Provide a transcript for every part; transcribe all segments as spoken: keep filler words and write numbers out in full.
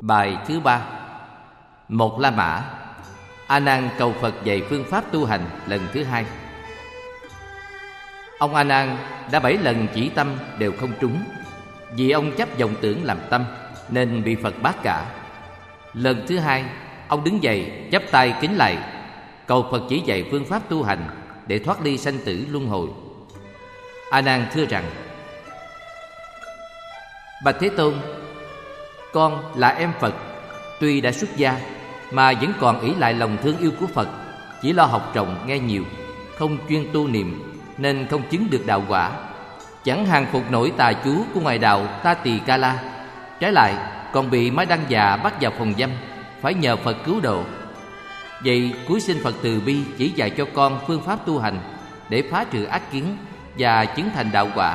Bài thứ ba. Một La Mã. A Nan cầu Phật dạy phương pháp tu hành lần thứ hai. Ông A Nan đã bảy lần chỉ tâm đều không trúng, vì ông chấp vọng tưởng làm tâm nên bị Phật bác cả. Lần thứ hai, ông đứng dậy chắp tay kính lạy, cầu Phật chỉ dạy phương pháp tu hành để thoát ly sanh tử luân hồi. A Nan thưa rằng: Bạch Thế Tôn, con là em Phật, tuy đã xuất gia mà vẫn còn ỷ lại lòng thương yêu của Phật, chỉ lo học rộng nghe nhiều, không chuyên tu niệm nên không chứng được đạo quả, chẳng hàng phục nổi tà chú của ngoại đạo Ta Tỳ Ca La. Trái lại còn bị Mái Đăng Già bắt vào phòng giam, phải nhờ Phật cứu độ. Vậy cúi xin Phật từ bi chỉ dạy cho con phương pháp tu hành để phá trừ ác kiến và chứng thành đạo quả.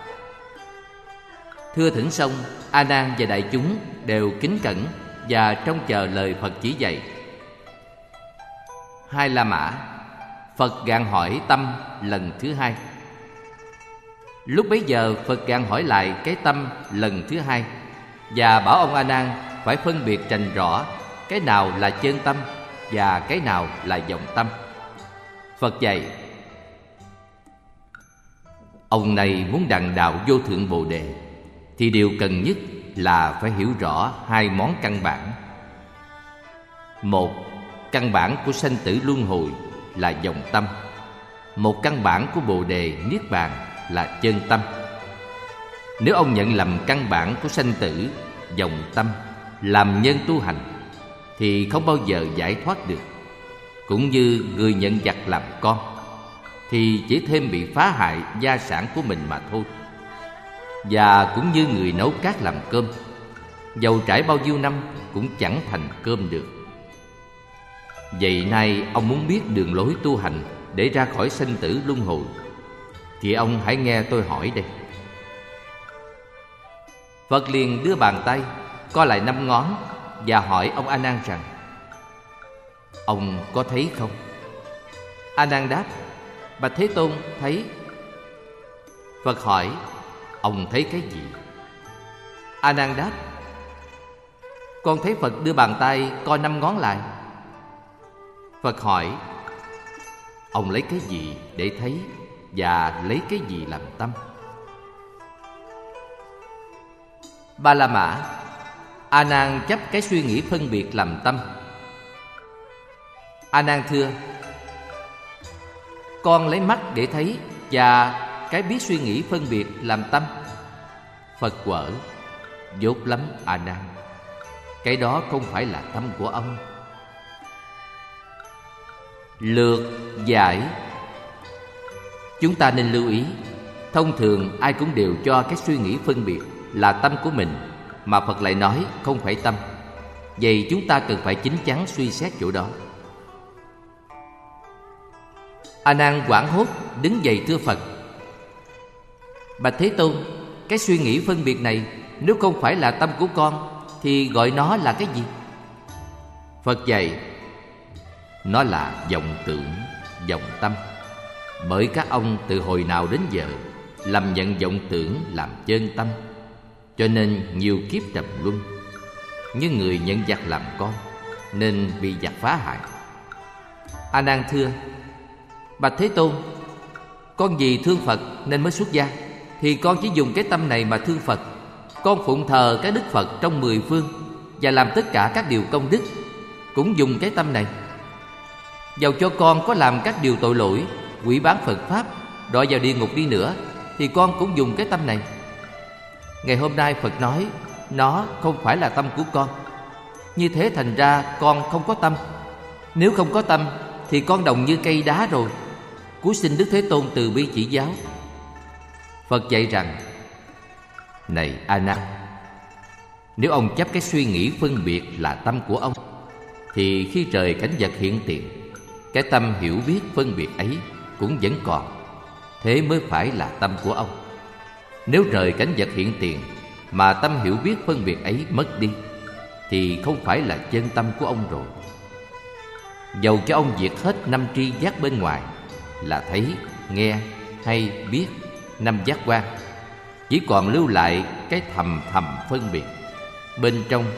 Thưa thỉnh xong, A Nan và đại chúng đều kính cẩn và trông chờ lời Phật chỉ dạy. Hai La Mã. Phật gạn hỏi tâm lần thứ hai. Lúc bấy giờ Phật gạn hỏi lại cái tâm lần thứ hai và bảo ông A Nan phải phân biệt rành rõ cái nào là chân tâm và cái nào là vọng tâm. Phật dạy: Ông này muốn đặng đạo vô thượng Bồ Đề thì điều cần nhất là phải hiểu rõ hai món căn bản. Một, căn bản của sanh tử luân hồi là vọng tâm. Một căn bản của Bồ Đề Niết Bàn là chân tâm. Nếu ông nhận lầm căn bản của sanh tử, vọng tâm làm nhân tu hành thì không bao giờ giải thoát được. Cũng như người nhận giặc làm con thì chỉ thêm bị phá hại gia sản của mình mà thôi. Và cũng như người nấu cát làm cơm, dầu trải bao nhiêu năm cũng chẳng thành cơm được. Vậy nay ông muốn biết đường lối tu hành để ra khỏi sanh tử luân hồi thì ông hãy nghe tôi hỏi đây. Phật liền đưa bàn tay co lại năm ngón và hỏi ông A Nan rằng: Ông có thấy không? A Nan đáp: Bạch Thế Tôn, thấy. Phật hỏi: Ông thấy cái gì? A Nan đáp: Con thấy Phật đưa bàn tay co năm ngón lại. Phật hỏi: Ông lấy cái gì để thấy và lấy cái gì làm tâm? Ba La Mã. A Nan chấp cái suy nghĩ phân biệt làm tâm. A Nan thưa: Con lấy mắt để thấy và cái biết suy nghĩ phân biệt làm tâm. Phật quở: Dốt lắm A Nan, cái đó không phải là tâm của ông. Lược giải. Chúng ta nên lưu ý, thông thường ai cũng đều cho cái suy nghĩ phân biệt là tâm của mình, mà Phật lại nói không phải tâm. Vậy chúng ta cần phải chín chắn suy xét chỗ đó. A Nan hoảng hốt đứng dậy thưa Phật: Bạch Thế Tôn, cái suy nghĩ phân biệt này nếu không phải là tâm của con thì gọi nó là cái gì? Phật dạy: Nó là vọng tưởng, vọng tâm. Bởi các ông từ hồi nào đến giờ lầm nhận vọng tưởng làm chân tâm, cho nên nhiều kiếp trầm luân. Như người nhận giặc làm con nên bị giặc phá hại. A Nan thưa: Bạch Thế Tôn, con vì thương Phật nên mới xuất gia, thì con chỉ dùng cái tâm này mà thương Phật. Con phụng thờ các đức Phật trong mười phương và làm tất cả các điều công đức cũng dùng cái tâm này. Dầu cho con có làm các điều tội lỗi, quỷ bán Phật Pháp, đọa vào địa ngục đi nữa, thì con cũng dùng cái tâm này. Ngày hôm nay Phật nói nó không phải là tâm của con, như thế thành ra con không có tâm. Nếu không có tâm thì con đồng như cây đá rồi. Cúi xin Đức Thế Tôn từ bi chỉ giáo. Phật dạy rằng: Này A Nan, nếu ông chấp cái suy nghĩ phân biệt là tâm của ông, thì khi trời cảnh vật hiện tiền, cái tâm hiểu biết phân biệt ấy cũng vẫn còn, thế mới phải là tâm của ông. Nếu rời cảnh vật hiện tiền mà tâm hiểu biết phân biệt ấy mất đi, thì không phải là chân tâm của ông rồi. Dầu cho ông diệt hết năm tri giác bên ngoài là thấy, nghe hay biết, năm giác quan, chỉ còn lưu lại cái thầm thầm phân biệt. Bên trong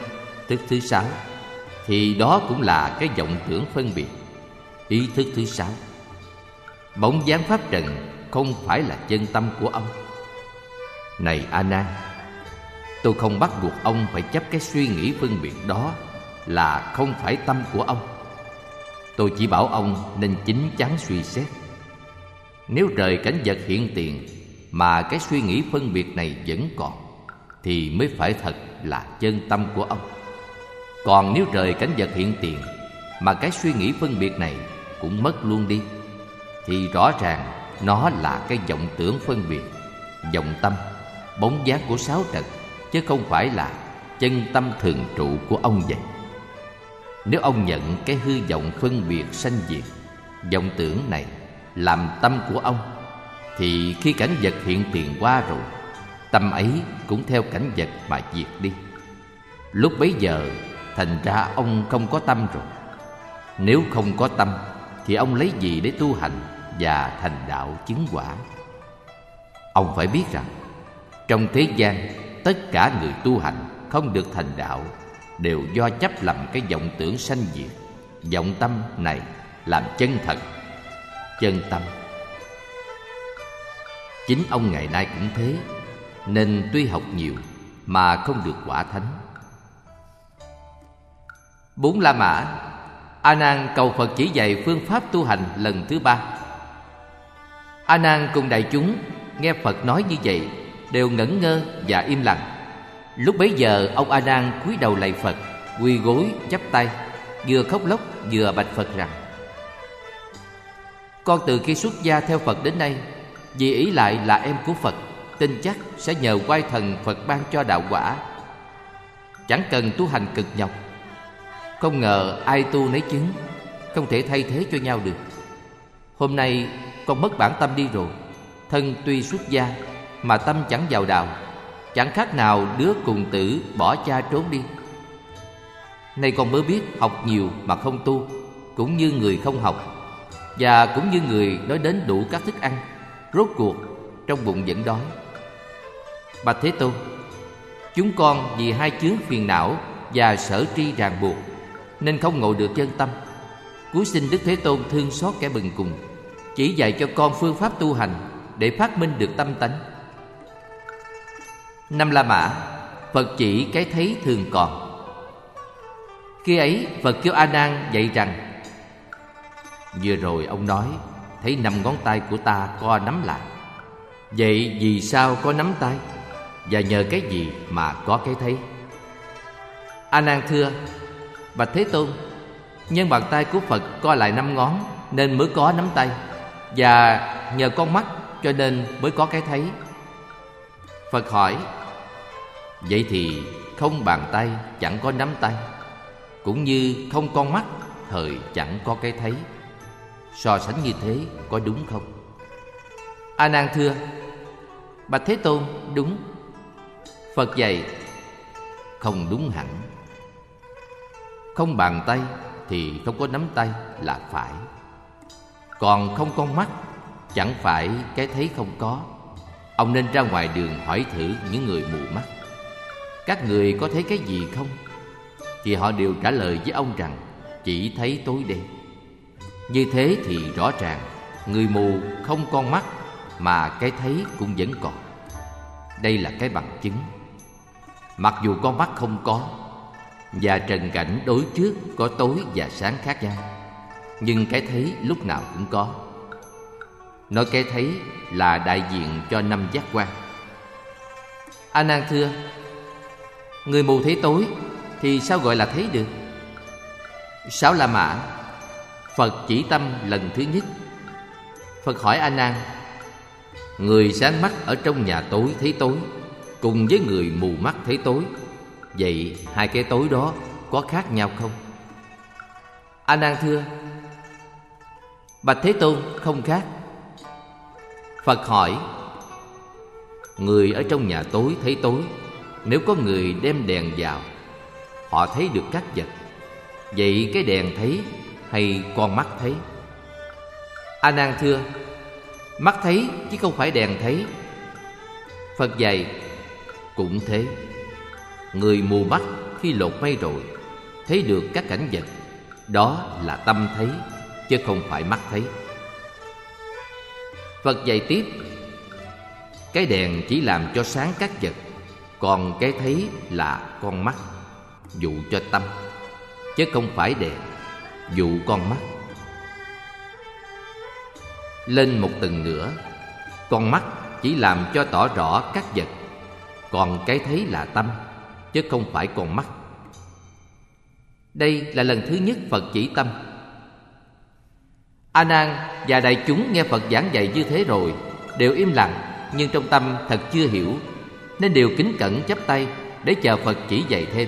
thức thứ sáu, thì đó cũng là cái vọng tưởng phân biệt. Ý thức thứ sáu, bóng dáng pháp trần không phải là chân tâm của ông. Này A Nan, tôi không bắt buộc ông phải chấp cái suy nghĩ phân biệt đó là không phải tâm của ông. Tôi chỉ bảo ông nên chín chắn suy xét. Nếu rời cảnh vật hiện tiền mà cái suy nghĩ phân biệt này vẫn còn, thì mới phải thật là chân tâm của ông. Còn nếu rời cảnh vật hiện tiền mà cái suy nghĩ phân biệt này cũng mất luôn đi, thì rõ ràng nó là cái vọng tưởng phân biệt, vọng tâm, bóng dáng của sáu trần, chứ không phải là chân tâm thường trụ của ông vậy. Nếu ông nhận cái hư vọng phân biệt sanh diệt, vọng tưởng này làm tâm của ông, thì khi cảnh vật hiện tiền qua rồi, tâm ấy cũng theo cảnh vật mà diệt đi. Lúc bấy giờ thành ra ông không có tâm rồi. Nếu không có tâm thì ông lấy gì để tu hành và thành đạo chứng quả? Ông phải biết rằng trong thế gian, tất cả người tu hành không được thành đạo đều do chấp lầm cái vọng tưởng sanh diệt, vọng tâm này làm chân thật, chân tâm. Chính ông ngày nay cũng thế, nên tuy học nhiều mà không được quả thánh. Bốn La Mã, A Nan cầu Phật chỉ dạy phương pháp tu hành lần thứ ba. A Nan cùng đại chúng nghe Phật nói như vậy đều ngẩn ngơ và im lặng. Lúc bấy giờ ông A Nan cúi đầu lạy Phật, quỳ gối chắp tay, vừa khóc lóc vừa bạch Phật rằng: Con từ khi xuất gia theo Phật đến nay, vì ý lại là em của Phật, tin chắc sẽ nhờ oai thần Phật ban cho đạo quả, chẳng cần tu hành cực nhọc. Không ngờ ai tu nấy chứng, không thể thay thế cho nhau được. Hôm nay con mất bản tâm đi rồi. Thân tuy xuất gia mà tâm chẳng vào đạo, chẳng khác nào đứa cùng tử bỏ cha trốn đi. Nay con mới biết học nhiều mà không tu, cũng như người không học, và cũng như người nói đến đủ các thức ăn, rốt cuộc trong bụng vẫn đói. Bạch Thế Tôn, chúng con vì hai chướng phiền não và sở tri ràng buộc nên không ngộ được chân tâm. Cúi xin Đức Thế Tôn thương xót kẻ bần cùng, chỉ dạy cho con phương pháp tu hành để phát minh được tâm tánh. Năm La Mã, Phật chỉ cái thấy thường còn. Khi ấy Phật kêu A Nan dạy rằng: Vừa rồi ông nói thấy năm ngón tay của ta co nắm lại. Vậy vì sao có nắm tay? Và nhờ cái gì mà có cái thấy? A Nan thưa: Bạch Thế Tôn, nhân bàn tay của Phật co lại năm ngón nên mới có nắm tay, và nhờ con mắt cho nên mới có cái thấy. Phật hỏi: Vậy thì không bàn tay chẳng có nắm tay, cũng như không con mắt thời chẳng có cái thấy. So sánh như thế có đúng không? A Nan thưa: Bạch Thế Tôn, đúng. Phật dạy: Không đúng hẳn. Không bàn tay thì không có nắm tay là phải. Còn không con mắt chẳng phải cái thấy không có. Ông nên ra ngoài đường hỏi thử những người mù mắt: Các người có thấy cái gì không? Thì họ đều trả lời với ông rằng chỉ thấy tối đen. Như thế thì rõ ràng người mù không con mắt mà cái thấy cũng vẫn còn. Đây là cái bằng chứng. Mặc dù con mắt không có và trần cảnh đối trước có tối và sáng khác nhau, nhưng cái thấy lúc nào cũng có. Nói cái thấy là đại diện cho năm giác quan. A Nan thưa: Người mù thấy tối thì sao gọi là thấy được? Sáu La Mã, Phật chỉ tâm lần thứ nhất. Phật hỏi A Nan: Người sáng mắt ở trong nhà tối thấy tối, cùng với người mù mắt thấy tối, vậy hai cái tối đó có khác nhau không? A Nan thưa: Bạch Thế Tôn, không khác. Phật hỏi: Người ở trong nhà tối thấy tối, nếu có người đem đèn vào, họ thấy được các vật. Vậy cái đèn thấy hay con mắt thấy? A Nan thưa: Mắt thấy chứ không phải đèn thấy. Phật dạy: Cũng thế. Người mù mắt khi lột mây rồi thấy được các cảnh vật, đó là tâm thấy, chứ không phải mắt thấy. Phật dạy tiếp, cái đèn chỉ làm cho sáng các vật, còn cái thấy là con mắt, dụ cho tâm, chứ không phải đèn dụ con mắt. Lên một tầng nữa, con mắt chỉ làm cho tỏ rõ các vật, còn cái thấy là tâm, chứ không phải con mắt. Đây là lần thứ nhất Phật chỉ tâm. A Nan và đại chúng nghe Phật giảng dạy như thế rồi đều im lặng, nhưng trong tâm thật chưa hiểu, nên đều kính cẩn chắp tay để chờ Phật chỉ dạy thêm.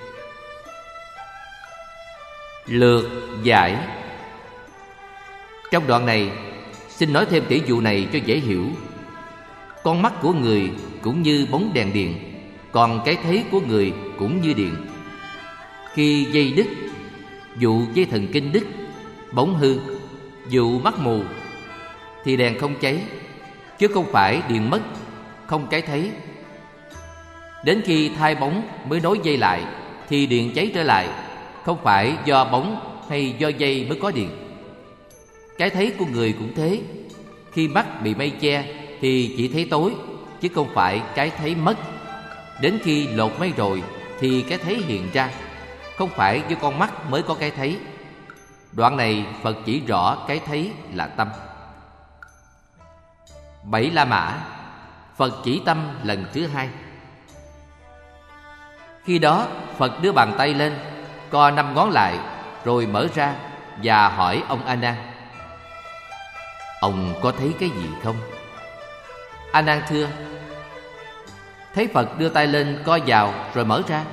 Lược giải. Trong đoạn này xin nói thêm tỷ dụ này cho dễ hiểu. Con mắt của người cũng như bóng đèn điện, còn cái thấy của người cũng như điện. Khi dây đứt, dụ dây thần kinh đứt, bóng hư, dụ mắt mù, thì đèn không cháy, chứ không phải điện mất, không cái thấy. Đến khi thay bóng mới nối dây lại, thì điện cháy trở lại, không phải do bóng hay do dây mới có điện. Cái thấy của người cũng thế. Khi mắt bị mây che thì chỉ thấy tối, chứ không phải cái thấy mất. Đến khi lột mây rồi thì cái thấy hiện ra, không phải do con mắt mới có cái thấy. Đoạn này Phật chỉ rõ cái thấy là tâm. Bảy La Mã, Phật chỉ tâm lần thứ hai. Khi đó Phật đưa bàn tay lên, co năm ngón lại, rồi mở ra và hỏi ông A Nan: ông có thấy cái gì không? A Nan thưa: thấy Phật đưa tay lên co vào rồi mở ra.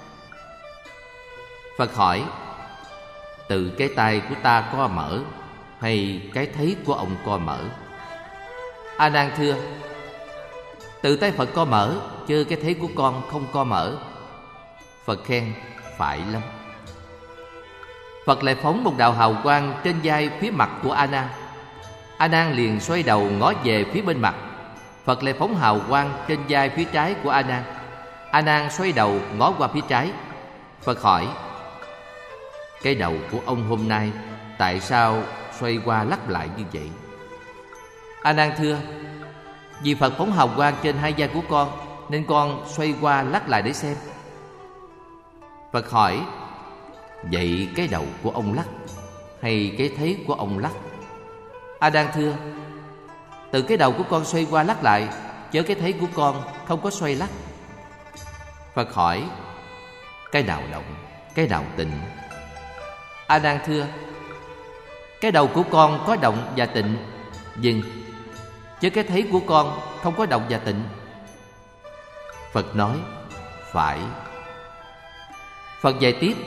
Phật hỏi: từ cái tay của ta co mở, hay cái thấy của ông co mở? A Nan thưa: từ tay Phật co mở, chứ cái thấy của con không co mở. Phật khen: phải lắm. Phật lại phóng một đạo hào quang trên vai phía mặt của A Nan. A Nan liền xoay đầu ngó về phía bên mặt. Phật lại phóng hào quang trên vai phía trái của A Nan. A Nan xoay đầu ngó qua phía trái. Phật hỏi: cái đầu của ông hôm nay tại sao xoay qua lắc lại như vậy? A Nan thưa: vì Phật phóng hào quang trên hai vai của con, nên con xoay qua lắc lại để xem. Phật hỏi: vậy cái đầu của ông lắc, hay cái thấy của ông lắc? A Nan thưa: từ cái đầu của con xoay qua lắc lại, chứ cái thấy của con không có xoay lắc. Phật hỏi: cái nào động, cái nào tịnh? A Nan thưa: cái đầu của con có động và tịnh, nhưng chứ cái thấy của con không có động và tịnh. Phật nói: phải. Phật dạy tiếp: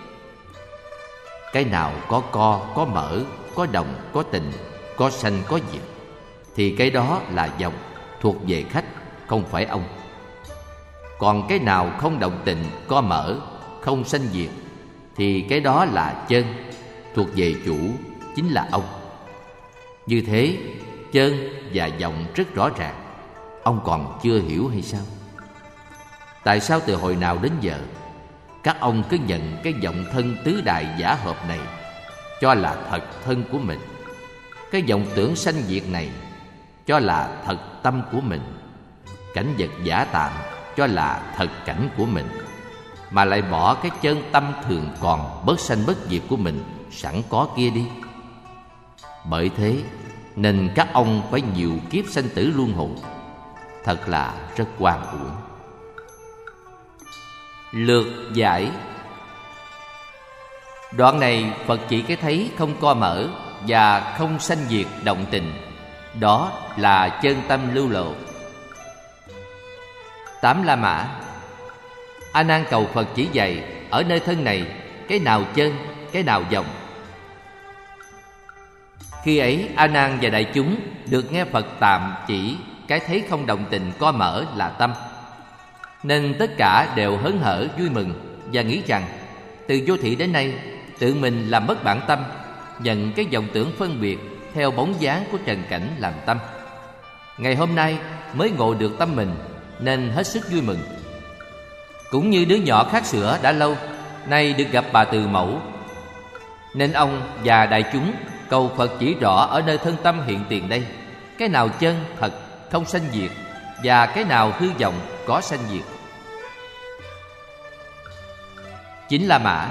cái nào có co, có mở, có động, có tịnh, có sanh, có diệt, thì cái đó là vọng, thuộc về khách, không phải ông. Còn cái nào không động tịnh, có mở, không sanh diệt, thì cái đó là chân, thuộc về chủ, chính là ông. Như thế, chân và vọng rất rõ ràng. Ông còn chưa hiểu hay sao? Tại sao từ hồi nào đến giờ các ông cứ nhận cái vọng thân tứ đại giả hợp này cho là thật thân của mình, cái vọng tưởng sanh diệt này cho là thật tâm của mình, cảnh vật giả tạm cho là thật cảnh của mình, mà lại bỏ cái chân tâm thường còn bất sanh bất diệt của mình sẵn có kia đi? Bởi thế nên các ông phải nhiều kiếp sanh tử luân hồi, thật là rất oan uổng. Lược giải. Đoạn này Phật chỉ cái thấy không co mở và không sanh diệt động tình, đó là chân tâm lưu lộ. Tám La Mã. A Nan cầu Phật chỉ dạy ở nơi thân này cái nào chân, cái nào vọng. Khi ấy A Nan và đại chúng được nghe Phật tạm chỉ cái thấy không động tình co mở là tâm, nên tất cả đều hớn hở vui mừng và nghĩ rằng từ vô thị đến nay tự mình làm mất bản tâm, nhận cái vọng tưởng phân biệt theo bóng dáng của trần cảnh làm tâm. Ngày hôm nay mới ngộ được tâm mình, nên hết sức vui mừng. Cũng như đứa nhỏ khát sữa đã lâu, nay được gặp bà từ mẫu, nên ông và đại chúng cầu Phật chỉ rõ ở nơi thân tâm hiện tiền đây, cái nào chân thật không sanh diệt, và cái nào hư vọng có sanh diệt. Chính La Mã.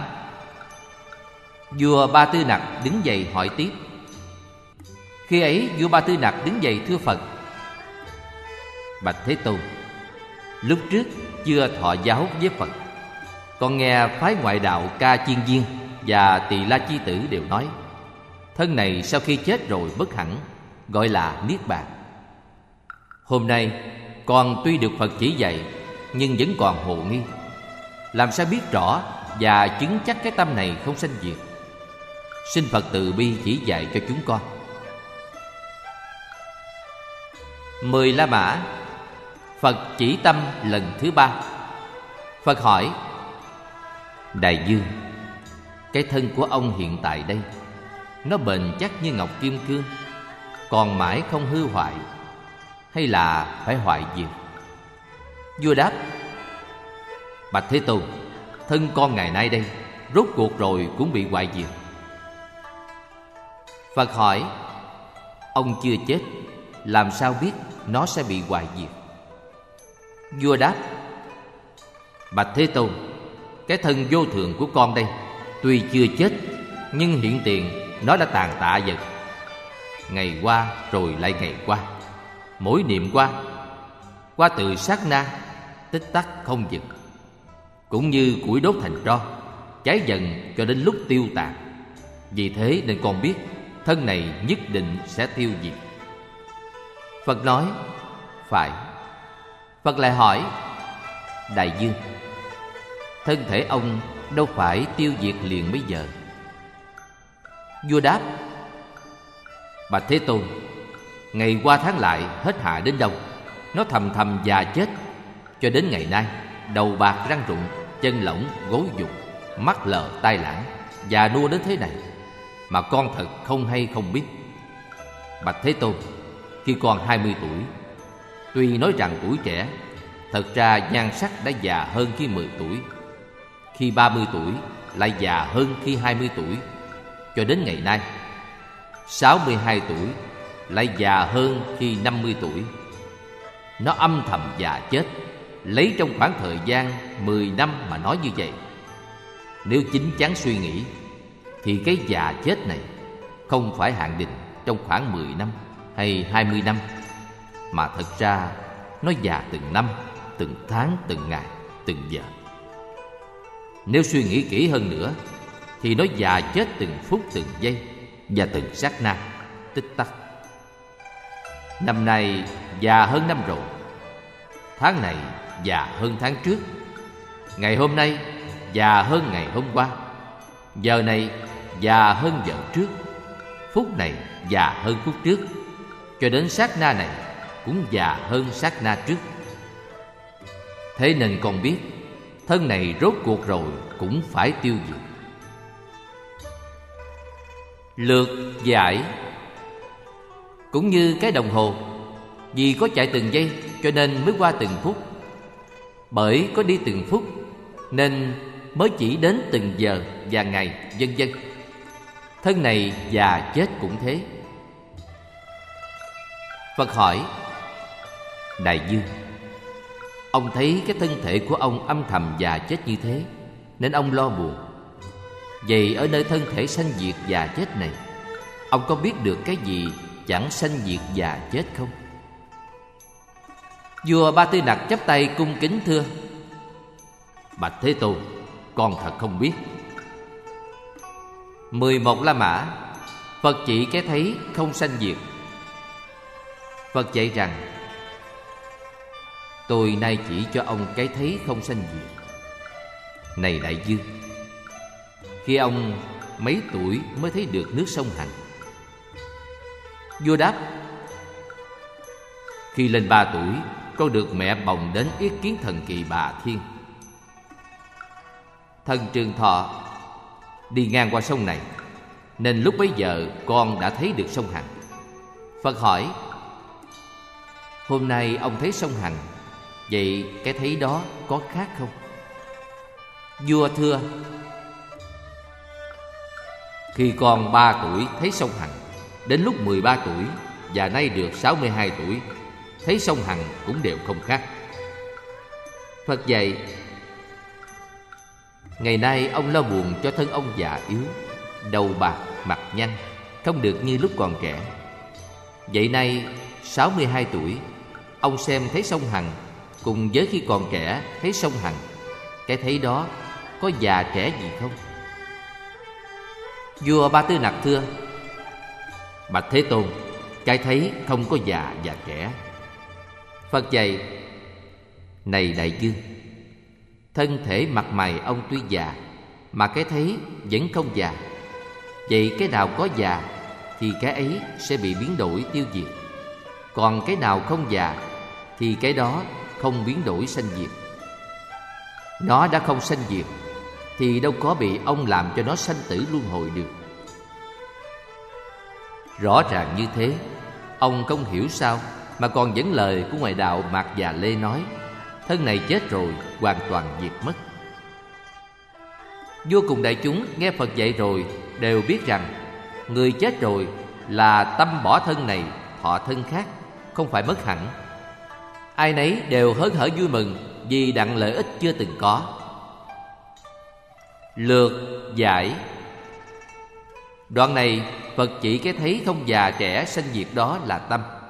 Vua Ba Tư Nặc đứng dậy hỏi tiếp. Khi ấy vua Ba Tư Nặc đứng dậy thưa Phật: Bạch Thế Tôn, lúc trước chưa thọ giáo với Phật, con nghe phái ngoại đạo Ca Chiên Viên và Tỳ La Chi Tử đều nói thân này sau khi chết rồi bất hẳn, gọi là Niết Bàn. Hôm nay con tuy được Phật chỉ dạy, nhưng vẫn còn hồ nghi, làm sao biết rõ và chứng chắc cái tâm này không sanh diệt? Xin Phật từ bi chỉ dạy cho chúng con. Mười La Mã. Phật chỉ tâm lần thứ ba. Phật hỏi: Đại Dương, cái thân của ông hiện tại đây, nó bền chắc như ngọc kim cương, còn mãi không hư hoại, hay là phải hoại diệt? Vua đáp: Bạch Thế Tôn, thân con ngày nay đây rốt cuộc rồi cũng bị hoại diệt. Phật hỏi: Ông chưa chết, làm sao biết nó sẽ bị hoại diệt? Vua đáp: Bạch Thế Tôn, cái thân vô thường của con đây tuy chưa chết, nhưng hiện tiền nó đã tàn tạ dần. Ngày qua rồi lại ngày qua, mỗi niệm qua, qua từ sát na, tích tắc không dừng. Cũng như củi đốt thành tro, cháy dần cho đến lúc tiêu tàn. Vì thế nên con biết thân này nhất định sẽ tiêu diệt. Phật nói: Phải. Phật lại hỏi: Đại Dương, thân thể ông đâu phải tiêu diệt liền bây giờ? Vua đáp: Bạch Thế Tôn, ngày qua tháng lại hết hạ đến đâu, nó thầm thầm già chết, cho đến ngày nay đầu bạc răng rụng, chân lỏng gối dục, mắt lờ tai lãng, già nua đến thế này, mà con thật không hay không biết. Bạch Thế Tôn, khi còn hai mươi tuổi, tuy nói rằng tuổi trẻ, thật ra nhan sắc đã già hơn khi mười tuổi. Khi ba mươi tuổi lại già hơn khi hai mươi tuổi, cho đến ngày nay sáu mươi hai tuổi lại già hơn khi năm mươi tuổi. Nó âm thầm già chết, lấy trong khoảng thời gian mười năm mà nói như vậy. Nếu chính chắn suy nghĩ, thì cái già chết này không phải hạn định trong khoảng mười năm hay hai mươi năm, mà thật ra nó già từng năm, từng tháng, từng ngày, từng giờ. Nếu suy nghĩ kỹ hơn nữa, thì nó già chết từng phút, từng giây và từng sát na, tích tắc. Năm nay già hơn năm rồi, tháng này già hơn tháng trước, ngày hôm nay già hơn ngày hôm qua, giờ này già hơn giờ trước, phút này già hơn phút trước, cho đến sát na này cũng già hơn sát na trước. Thế nên con biết thân này rốt cuộc rồi cũng phải tiêu diệt. Lược giải. Cũng như cái đồng hồ, vì có chạy từng giây cho nên mới qua từng phút, bởi có đi từng phút nên mới chỉ đến từng giờ và ngày, vân vân. Thân này già chết cũng thế. Phật hỏi: Đại Dương, ông thấy cái thân thể của ông âm thầm già chết như thế, nên ông lo buồn. Vậy ở nơi thân thể sanh diệt già chết này, ông có biết được cái gì chẳng sanh diệt già chết không? Vua Ba Tư Nặc chắp tay cung kính thưa: Bạch Thế Tôn, con thật không biết. Mười một La Mã. Phật chỉ cái thấy không sanh diệt. Phật dạy rằng: Tôi nay chỉ cho ông cái thấy không sanh diệt. Này Đại Dương, khi ông mấy tuổi mới thấy được nước sông Hằng? Vua đáp: Khi lên ba tuổi, con được mẹ bồng đến yết kiến thần kỳ Bà Thiên. Thần Trường Thọ đi ngang qua sông này, nên lúc bấy giờ con đã thấy được sông Hằng. Phật hỏi: Hôm nay ông thấy sông Hằng, vậy cái thấy đó có khác không? Vua thưa: khi con ba tuổi thấy sông Hằng, đến lúc mười ba tuổi và nay được sáu mươi hai tuổi, thấy sông Hằng cũng đều không khác. Phật dạy: ngày nay ông lo buồn cho thân ông già yếu, đầu bạc mặt nhăn, không được như lúc còn trẻ. Vậy nay sáu mươi hai tuổi, ông xem thấy sông Hằng cùng với khi còn trẻ thấy sông Hằng, cái thấy đó có già trẻ gì không? Vua Ba Tư Nặc thưa: bạch Thế Tôn, cái thấy không có già và trẻ. Phật dạy: này đại vương, thân thể mặt mày ông tuy già, mà cái thấy vẫn không già. Vậy cái nào có già thì cái ấy sẽ bị biến đổi tiêu diệt, còn cái nào không già thì cái đó không biến đổi sanh diệt. Nó đã không sanh diệt thì đâu có bị ông làm cho nó sanh tử luân hồi được. Rõ ràng như thế, ông không hiểu sao mà còn dẫn lời của ngoại đạo Mạt Già Lê nói thân này chết rồi hoàn toàn diệt mất. Vua cùng đại chúng nghe Phật dạy rồi đều biết rằng người chết rồi là tâm bỏ thân này thọ thân khác, không phải mất hẳn. Ai nấy đều hớn hở vui mừng vì đặng lợi ích chưa từng có. Lược giải. Đoạn này Phật chỉ cái thấy không già trẻ sanh diệt đó là tâm.